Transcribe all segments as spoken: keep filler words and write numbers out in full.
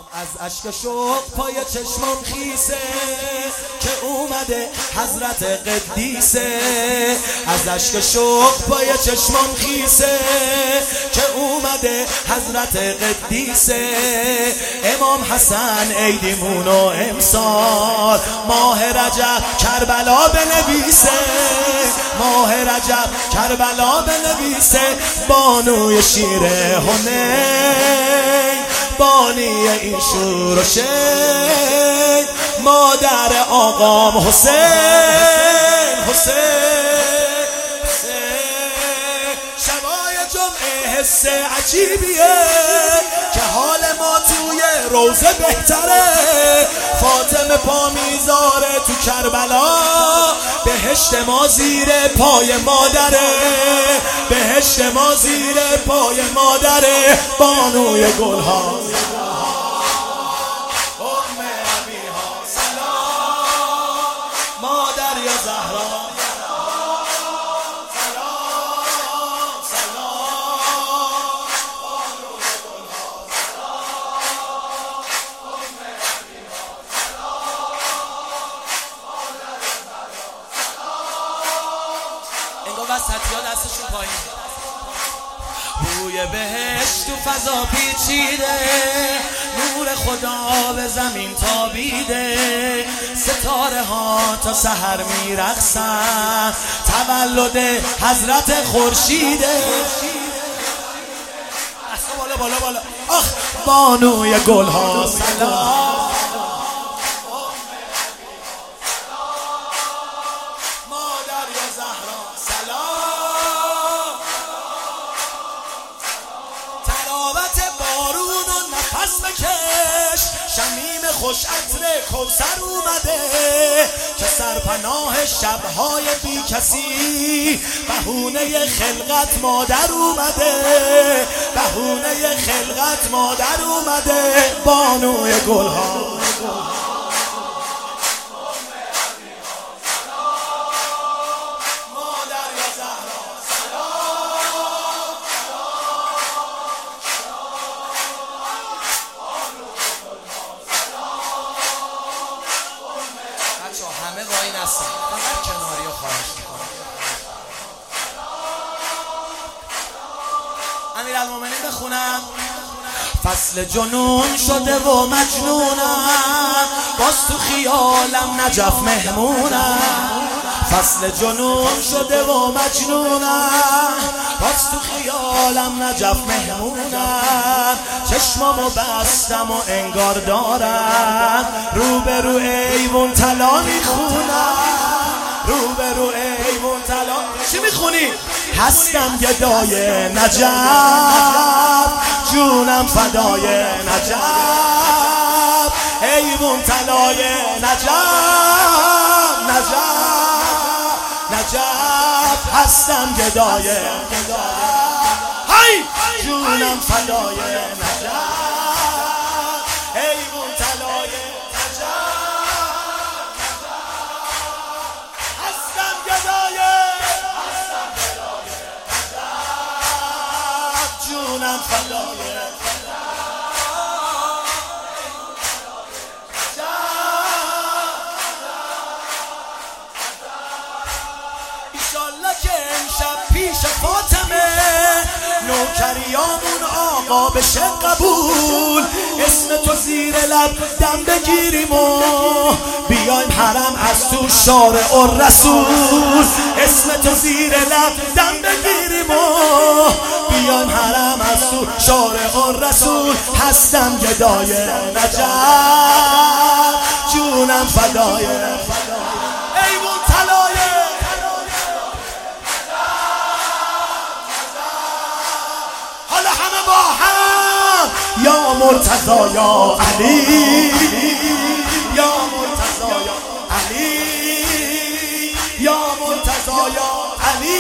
از اشک شوق پای چشمم خیسه که اومده حضرت قدیسه. از اشک شوق پای چشمم خیسه که اومده حضرت قدیسه. امام حسن عیدیمون و امسال ماه رجب کربلا بنویسه. ماه رجب کربلا بنویسه. بانوی شیر حنین بانی این شور و شید مادر آقام حسین. حسین شبای جمعه حس عجیبیه که حال ما توی روزه بهتره. فاطمه پا میذاره تو کربلا بهشت ما زیر پای مادره. بهشت ما زیر پای مادره. بانوی گلها ام ابیها سلام مادر یا زهرا سلام سلام بانوی گلها سلام ام ابیها سلام مادر یا زهرا سلام. انگار وسطی‌ها دستشون پایین. بوی بهشت تو فضا پیچیده نور خدا به زمین تابیده. ستاره ها تا سحر میرقصن تولد حضرت خورشیده. اصلا بالا بالا بالا آخ بانوی گلها سلام مادر یا زهرا سلام. تلاوت بارون و نفس بکش شمیم خوش عطر کوثر اومده که سرپناه شبهای بی کسی بهونه خلقت مادر اومده. بهونه خلقت مادر اومده. بانوی گلها همه وای نستن فقط کناری رو خواهش میکنم. امیرالمومنین بخونم. فصل جنون شده و مجنونم باز تو خیالم نجف مهمونم. فصل جنون شده و مجنونم باز تو خیالم نجف مهمونم. چشمامو بستم و انگار دارم رو به رو ایوون طلا میخونم. رو به رو ایوون طلا چی میخونی؟ هستم گدای نجف جونم فدای نجف ایوون طلای نجف نجف نجف هستم گدای های جونم فدای نجف ایوون طلای نجف هستم گدای نجف جونم فدای که امشب پیش فاطمه نوکریامون آقا بشه قبول. اسم تو زیر لب دم بگیریم و بیایم حرم از تو شارع الرسول. اسم تو زیر لب دم بگیریم و بیایم حرم از تو شارع الرسول. هستم گدای نجف جونم فدای ایوون طلای با هم یا مرتضی یا علی یا مرتضی یا علی یا مرتضی یا علی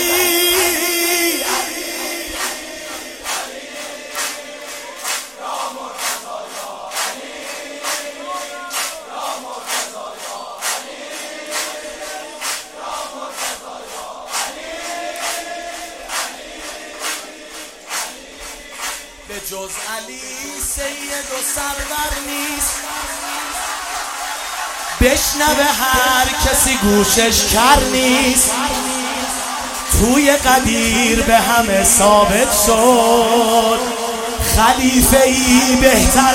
به جز علی سید و سرور نیست. بشنوه هر کسی گوشش کر نیست. توی قدیر به همه ثابت شد خلیفه ای بهتر.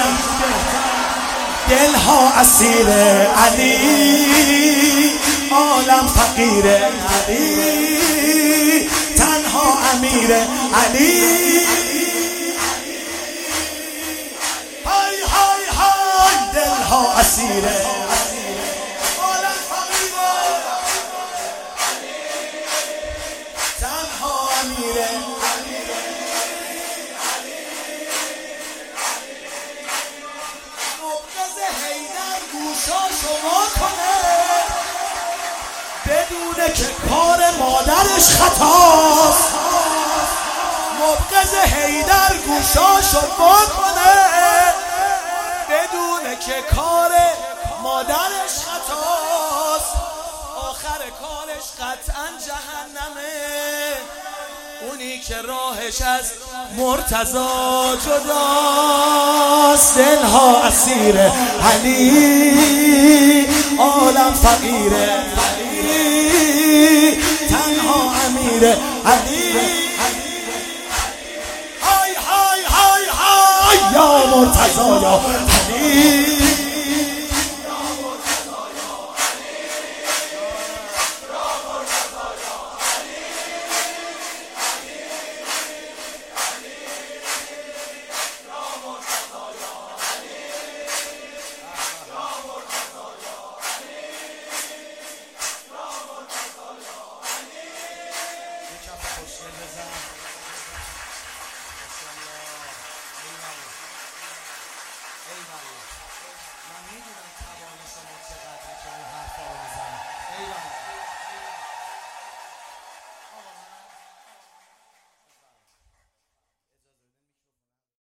دلها اسیر علی، عالم فقیر علی، تنها امیر علی. های های های دلها اسیر عالم فقیر تنها امیر علی. گوشاشو وا کنه بدونه که کار مادرش خطاست. مبغض حیدر گوشاشو وا کنه بدونه که کار مادرش خطاست. آخر کارش قطعا جهنمه. اونی که راهش از مرتضی جداست. دلها اسیر علی، عالم فقیر علی، تنها امیر علی. های های های های یا مرتضی یا علی.